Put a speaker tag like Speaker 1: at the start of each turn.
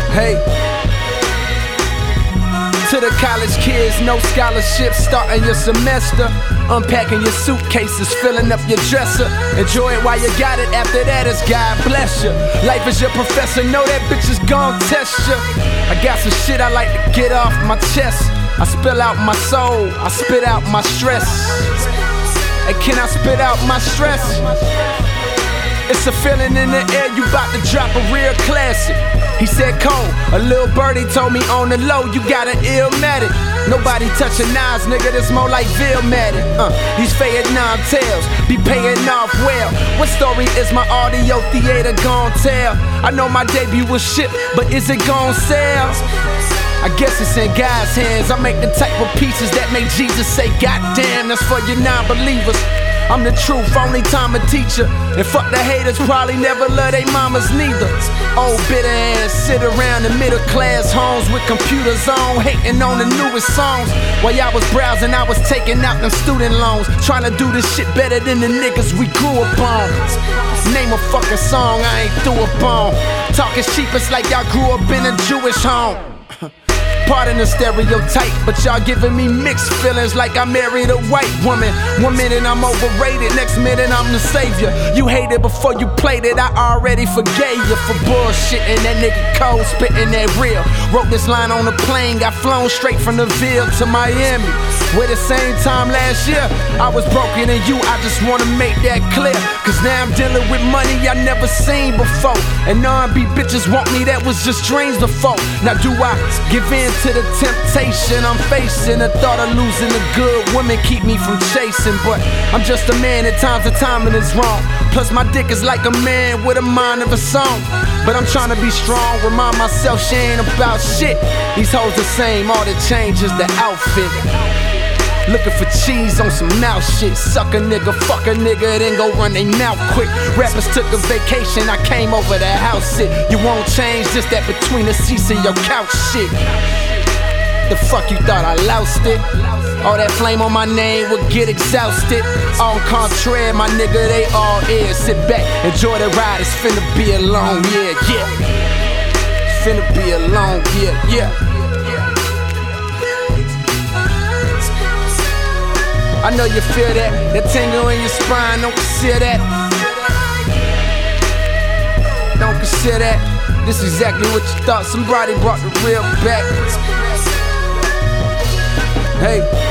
Speaker 1: Hey, to the college kids, no scholarships, starting your semester, unpacking your suitcases, filling up your dresser. Enjoy it while you got it, after that it's God bless you. Life is your professor, know that bitch is gon' test you. I got some shit I like to get off my chest. I spill out my soul, I spit out my stress. And can I spit out my stress? It's a feeling in the air, you bout to drop a real classic. He said, Cole, a little birdie told me on the low, you got an illmatic. Nobody touching Nas, nigga, this more like Vilmatic. These Vietnam tales be paying off well. What story is my audio theater gon' tell? I know my debut was shit, but is it gon' sell? I guess it's in God's hands. I make the type of pieces that make Jesus say, God damn, that's for your non-believers. I'm the truth, only time a teacher. And fuck the haters, probably never love they mamas neither. Old bitter ass sit around in middle class homes with computers on, hating on the newest songs. While y'all was browsing, I was taking out them student loans, trying to do this shit better than the niggas we grew up on. Name a fucking song I ain't through up on. Talking cheap, it's like y'all grew up in a Jewish home. Pardon the stereotype, but y'all giving me mixed feelings like I married a white woman. 1 minute I'm overrated, next minute I'm the savior. You hated before you played it, I already forgave you for bullshitting. That nigga Cole spitting that real. Wrote this line on a plane, got flown straight from the Ville to Miami. Where the same time last year, I was broken than you, I just wanna make that clear. Cause now I'm dealing with money I never seen before. And R&B bitches want me, that was just dreams before. Now do I give in to the temptation I'm facing? The thought of losing a good woman keep me from chasing. But I'm just a man, at times the timing is wrong. Plus my dick is like a man with a mind of a song. But I'm trying to be strong, remind myself she ain't about shit. These hoes the same, all that changes the outfit. Looking for cheese on some mouth shit. Suck a nigga, fuck a nigga, then go run they mouth quick. Rappers took a vacation, I came over to house sit. You won't change, just that between the seats and your couch shit. The fuck you thought I lost it? All that flame on my name would get exhausted. En contraire, my nigga, they all ears. Sit back, enjoy the ride, it's finna be a long year, yeah. It's finna be a long year, yeah. I know you feel that tingle in your spine, don't consider that. Don't consider that. This is exactly what you thought, somebody brought the real back. Hey.